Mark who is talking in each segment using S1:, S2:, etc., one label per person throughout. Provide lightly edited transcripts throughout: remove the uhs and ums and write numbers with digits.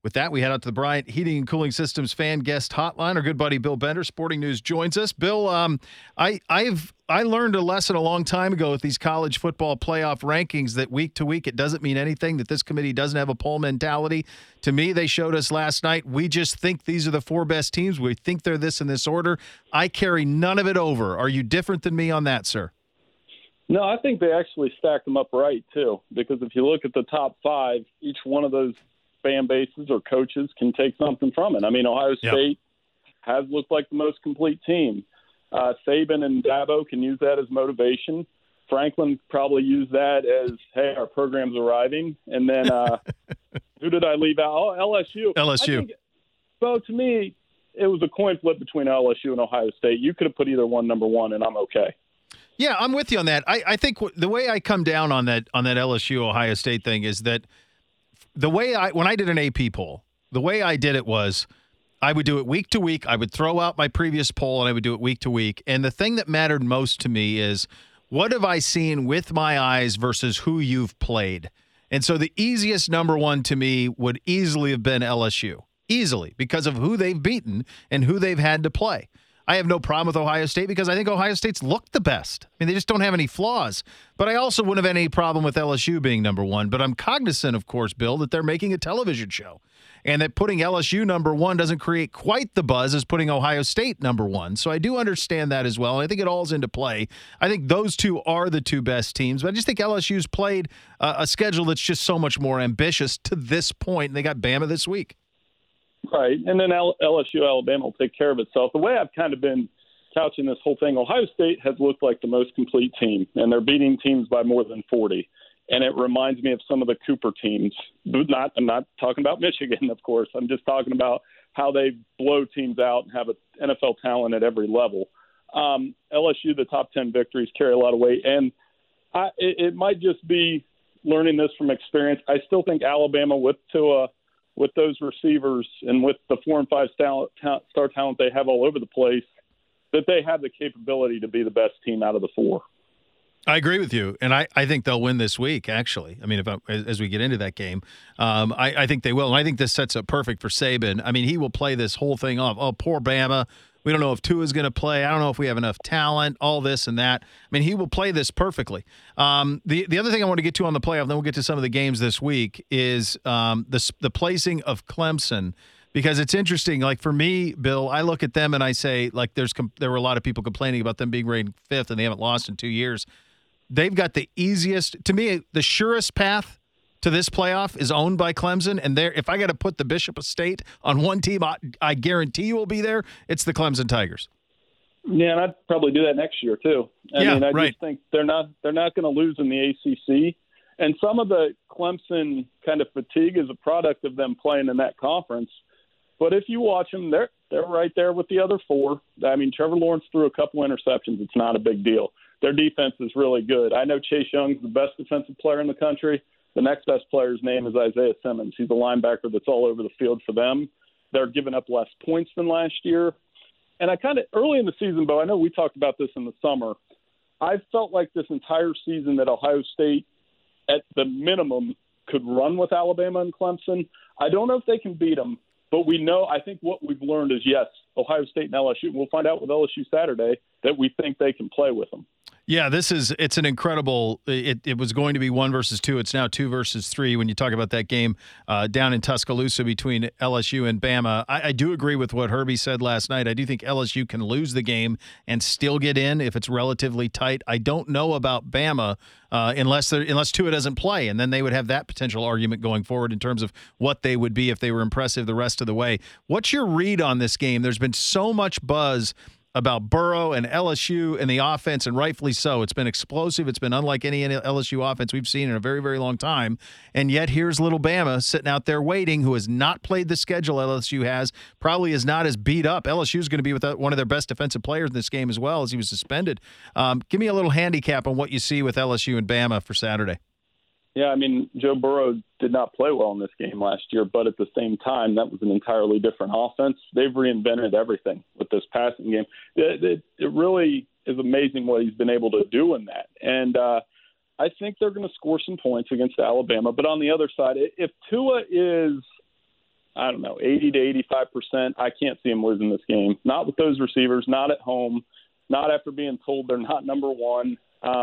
S1: With that, we head out to the Bryant Heating and Cooling Systems fan guest hotline. Our good buddy Bill Bender, Sporting News, joins us. Bill, I learned a lesson a long time ago with these college football playoff rankings that week to week it doesn't mean anything, that this committee doesn't have a poll mentality. To me, they showed us last night, we just think these are the 4 best teams. We think they're this in this order. I carry none of it over. Are you different than me on that, sir?
S2: No, I think they actually stacked them up right, too, because if you look at the top 5, each one of those fan bases or coaches can take something from it. I mean, Ohio State has looked like the most complete team. Saban and Dabo can use that as motivation. Franklin probably used that as, hey, our program's arriving. And then who did I leave out? Oh, LSU.
S1: LSU.
S2: So to me, it was a coin flip between LSU and Ohio State. You could have put either one number 1, and I'm okay.
S1: Yeah, I'm with you on that. I think the way I come down on that LSU Ohio State thing is that the way when I did an AP poll, the way I did it was I would do it week to week. I would throw out my previous poll and I would do it week to week. And the thing that mattered most to me is what have I seen with my eyes versus who you've played? And so the easiest number 1 to me would easily have been LSU. Easily, because of who they've beaten and who they've had to play. I have no problem with Ohio State because I think Ohio State's looked the best. I mean, they just don't have any flaws. But I also wouldn't have any problem with LSU being number 1. But I'm cognizant, of course, Bill, that they're making a television show. And that putting LSU number 1 doesn't create quite the buzz as putting Ohio State number 1. So I do understand that as well. And I think it all's into play. I think those two are the 2 best teams. But I just think LSU's played a schedule that's just so much more ambitious to this point. And they got Bama this week.
S2: Right, and then LSU, Alabama will take care of itself. The way I've kind of been couching this whole thing, Ohio State has looked like the most complete team, and they're beating teams by more than 40. And it reminds me of some of the Cooper teams. I'm not talking about Michigan, of course. I'm just talking about how they blow teams out and have an NFL talent at every level. LSU, the top 10 victories carry a lot of weight, and it might just be learning this from experience. I still think Alabama with those receivers and with the 4 and 5 star talent they have all over the place, that they have the capability to be the best team out of the 4.
S1: I agree with you, and I think they'll win this week, actually. I mean, as we get into that game, I think they will. And I think this sets up perfect for Saban. I mean, he will play this whole thing off. Oh, poor Bama. We don't know if Tua's going to play. I don't know if we have enough talent, all this and that. I mean, he will play this perfectly. The other thing I want to get to on the playoff, then we'll get to some of the games this week, is the placing of Clemson. Because it's interesting, like for me, Bill, I look at them and I say, like, there were a lot of people complaining about them being ranked 5th and they haven't lost in 2 years. They've got the easiest, to me, the surest path to this playoff is owned by Clemson. And if I got to put the Bishop of State on one team, I guarantee you will be there. It's the Clemson Tigers.
S2: Yeah, and I'd probably do that next year too. I just think they're not going to lose in the ACC. And some of the Clemson kind of fatigue is a product of them playing in that conference. But if you watch them, they're right there with the other 4. I mean, Trevor Lawrence threw a couple interceptions. It's not a big deal. Their defense is really good. I know Chase Young's the best defensive player in the country. The next best player's name is Isaiah Simmons. He's a linebacker that's all over the field for them. They're giving up less points than last year. And I kind of, early in the season, Bo, I know we talked about this in the summer, I felt like this entire season that Ohio State, at the minimum, could run with Alabama and Clemson. I don't know if they can beat them, but we know, I think what we've learned is, yes, Ohio State and LSU, we'll find out with LSU Saturday, that we think they can play with them.
S1: Yeah, it's an incredible, it was going to be 1 versus 2. It's now 2 versus 3 when you talk about that game down in Tuscaloosa between LSU and Bama. I do agree with what Herbie said last night. I do think LSU can lose the game and still get in if it's relatively tight. I don't know about Bama unless Tua doesn't play, and then they would have that potential argument going forward in terms of what they would be if they were impressive the rest of the way. What's your read on this game? There's been so much buzz about Burrow and LSU and the offense, and rightfully so. It's been explosive. It's been unlike any LSU offense we've seen in a very, very long time. And yet here's little Bama sitting out there waiting, who has not played the schedule LSU has, probably is not as beat up. LSU is going to be without one of their best defensive players in this game as well, as he was suspended. Give me a little handicap on what you see with LSU and Bama for Saturday.
S2: Yeah, I mean, Joe Burrow did not play well in this game last year, but at the same time, that was an entirely different offense. They've reinvented everything with this passing game. It really is amazing what he's been able to do in that. And I think they're going to score some points against Alabama. But on the other side, if Tua is I don't know, 80 to 85%. I can't see them losing this game. Not with those receivers, not at home, not after being told they're not number one.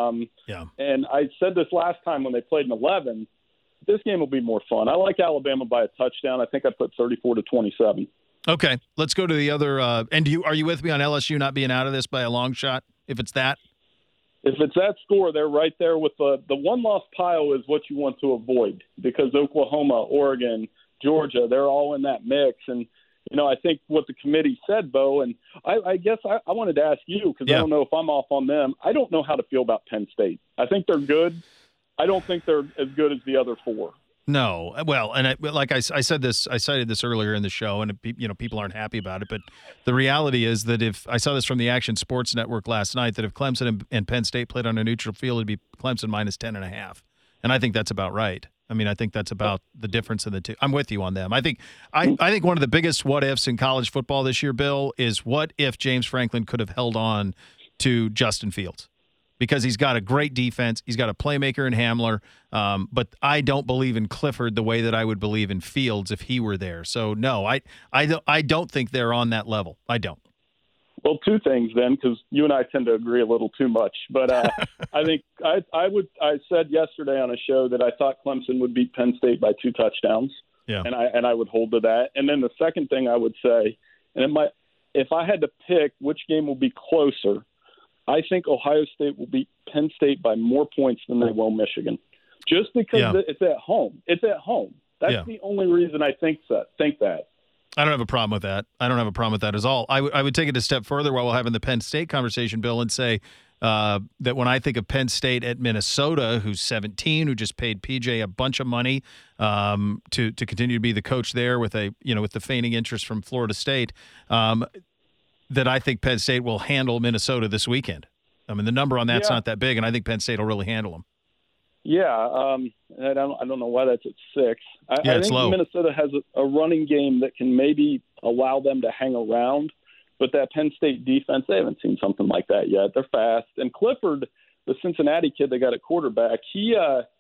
S2: And I said this last time when they played in 11, this game will be more fun. I like Alabama by a touchdown. I think I put 34-27.
S1: Okay, let's go to the other. And are you with me on LSU not being out of this by a long shot? If it's that,
S2: if it's that score, they're right there with the one-loss pile is what you want to avoid because Oklahoma, Oregon, Georgia, they're all in that mix. And I think what the committee said, Bo, and I guess I wanted to ask you because I don't know if I'm off on them. I don't know how to feel about Penn State. I think they're good. I don't think they're as good as the other four.
S1: No, well, and I said this, I cited this earlier in the show, and people aren't happy about it. But the reality is that if I saw this from the Action Sports Network last night, that if Clemson and Penn State played on a neutral field, it'd be Clemson minus 10.5, and I think that's about right. I mean, I think that's about the difference in the two. I'm with you on them. I think one of the biggest what ifs in college football this year, Bill, is what if James Franklin could have held on to Justin Fields. Because he's got a great defense. He's got a playmaker in Hamler. But I don't believe in Clifford the way that I would believe in Fields if he were there. So, no, I don't think they're on that level. I don't.
S2: Well, two things then, because you and I tend to agree a little too much. But I think I said yesterday on a show that I thought Clemson would beat Penn State by 2 touchdowns.
S1: Yeah.
S2: And I would hold to that. And then the second thing I would say, and if I had to pick which game will be closer, I think Ohio State will beat Penn State by more points than they will Michigan, just because it's at home. It's at home. That's the only reason I think that.
S1: I don't have a problem with that. I don't have a problem with that at all. I would take it a step further while we're having the Penn State conversation, Bill, and say that when I think of Penn State at Minnesota, who's 17, who just paid PJ a bunch of money to continue to be the coach there with with the feigning interest from Florida State. That I think Penn State will handle Minnesota this weekend. I mean, the number on that's not that big, and I think Penn State will really handle them.
S2: Yeah, I don't know why that's at 6. I think
S1: low.
S2: Minnesota has a running game that can maybe allow them to hang around, but that Penn State defense, they haven't seen something like that yet. They're fast. And Clifford, the Cincinnati kid they got at quarterback, he's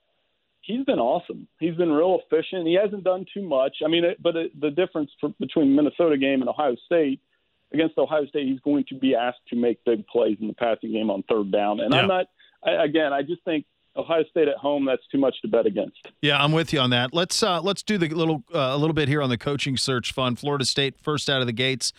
S2: been awesome. He's been real efficient. He hasn't done too much. I mean, the difference between Minnesota game and Ohio State, against Ohio State, he's going to be asked to make big plays in the passing game on 3rd down. And I just think Ohio State at home, that's too much to bet against. Yeah,
S1: I'm with you on that. Let's do the a little bit here on the coaching search fund. Florida State first out of the gates.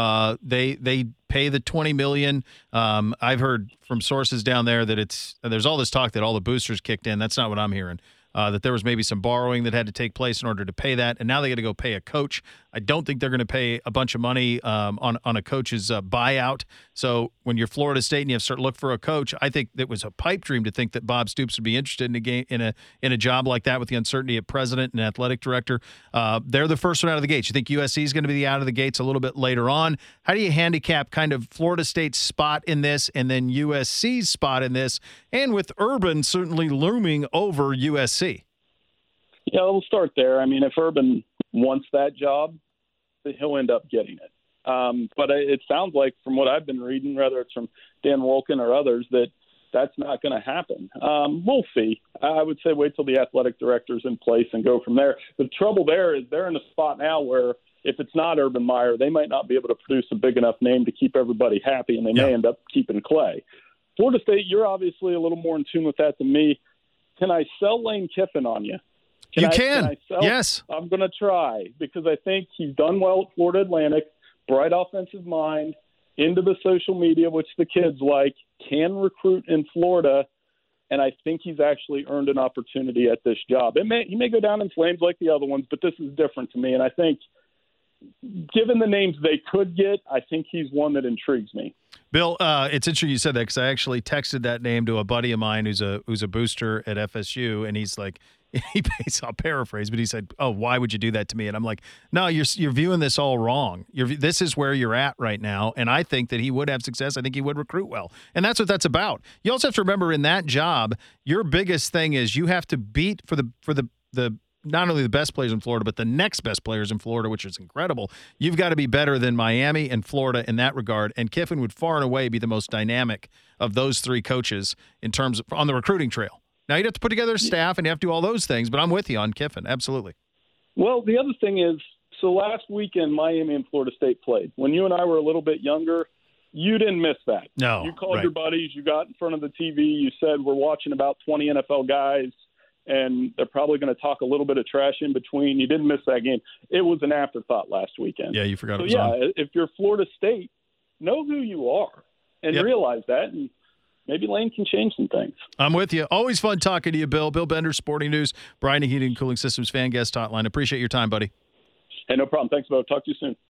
S1: They pay the $20 million. I've heard from sources down there that there's all this talk that all the boosters kicked in. That's not what I'm hearing. That there was maybe some borrowing that had to take place in order to pay that, and now they got to go pay a coach. I don't think they're going to pay a bunch of money on a coach's buyout. So when you're Florida State and you have to start look for a coach, I think it was a pipe dream to think that Bob Stoops would be interested in a job like that with the uncertainty at president and athletic director. They're the first one out of the gates. You think USC is going to be out of the gates a little bit later on? How do you handicap kind of Florida State's spot in this and then USC's spot in this, and with Urban certainly looming over USC?
S2: Yeah, we'll start there. I mean, if Urban wants that job, he'll end up getting it. But it sounds like from what I've been reading, whether it's from Dan Wolken or others, that's not going to happen. We'll see. I would say wait till the athletic director's in place and go from there. The trouble there is they're in a spot now where if it's not Urban Meyer, they might not be able to produce a big enough name to keep everybody happy, and they may end up keeping Clay. Florida State, you're obviously a little more in tune with that than me. Can I sell Lane Kiffin on you? Can I sell?
S1: Yes.
S2: I'm going to try because I think he's done well at Florida Atlantic, bright offensive mind, into the social media, which the kids like, can recruit in Florida, and I think he's actually earned an opportunity at this job. He may go down in flames like the other ones, but this is different to me, and I think given the names they could get, I think he's one that intrigues me.
S1: Bill, it's interesting you said that because I actually texted that name to a buddy of mine who's a booster at FSU, and he's like, I'll paraphrase, but he said, "Oh, why would you do that to me?" And I'm like, "No, you're viewing this all wrong. This is where you're at right now, and I think that he would have success. I think he would recruit well, and that's what that's about. You also have to remember in that job, your biggest thing is you have to beat for the not only the best players in Florida, but the next best players in Florida, which is incredible. You've got to be better than Miami and Florida in that regard, and Kiffin would far and away be the most dynamic of those 3 coaches in terms of on the recruiting trail. Now, you'd have to put together a staff and you have to do all those things, but I'm with you on Kiffin. Absolutely.
S2: Well, the other thing is, So last weekend, Miami and Florida State played. When you and I were a little bit younger, you didn't miss that.
S1: No.
S2: You called your buddies. You got in front of the TV. You said, we're watching about 20 NFL guys, and they're probably going to talk a little bit of trash in between. You didn't miss that game. It was an afterthought last weekend.
S1: Yeah, you forgot it
S2: was
S1: on.
S2: If you're Florida State, know who you are and realize that, and maybe Lane can change some things.
S1: I'm with you. Always fun talking to you, Bill. Bill Bender, Sporting News, Bryant Heating and Cooling Systems Fan Guest Hotline. Appreciate your time, buddy.
S2: Hey, no problem. Thanks, Bo. Talk to you soon.